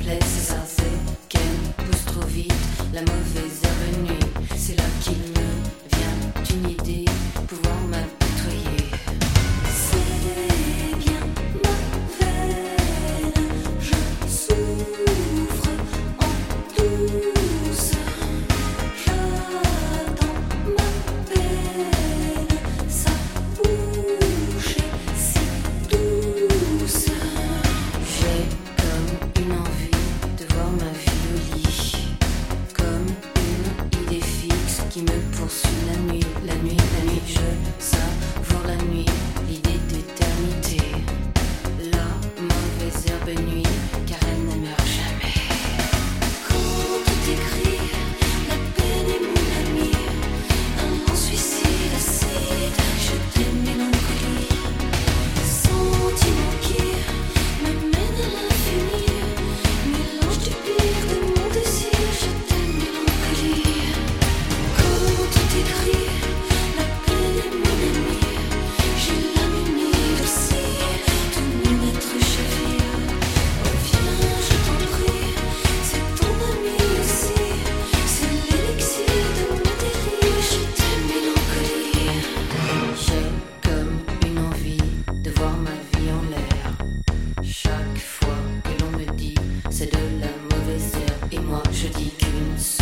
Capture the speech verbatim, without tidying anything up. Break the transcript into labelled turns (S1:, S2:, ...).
S1: plaît, c'est ça, c'est qu'elle pousse trop vite, la mauvaise herbe nue. C'est là qu'il me vient une idée, pouvoir m'apitoyer. C'est bien ma veine, je souffre en douce. J'attends ma peine, sa bouche est si douce. J'ai comme une envie de voir ma vie au lit, comme une idée fixe qui me poursuit la nuit, la nuit, la nuit. Je savoure la nuit, l'idée d'éternité. La mauvaise herbe nuit, car elle ne meurt jamais. Quand tout est gris, la peine est mon ami. Un lent suicide acide, je t'aime mélancolie. Sentiment qui me mène à l'infini, mélange du pire de mon désir, je t'aime mélancolie. Quand tout est gris, la peine est mon ami. J'ai l'âme humide aussi, tout mon être chavire. Reviens, je t'en prie, c'est ton ami aussi. C'est l'élixir de mon délire, je t'aime mélancolie. J'ai comme une envie de voir ma vie en l'air. Chaque fois que l'on me dit c'est de la mauvaise herbe, et moi je dis qu'une seule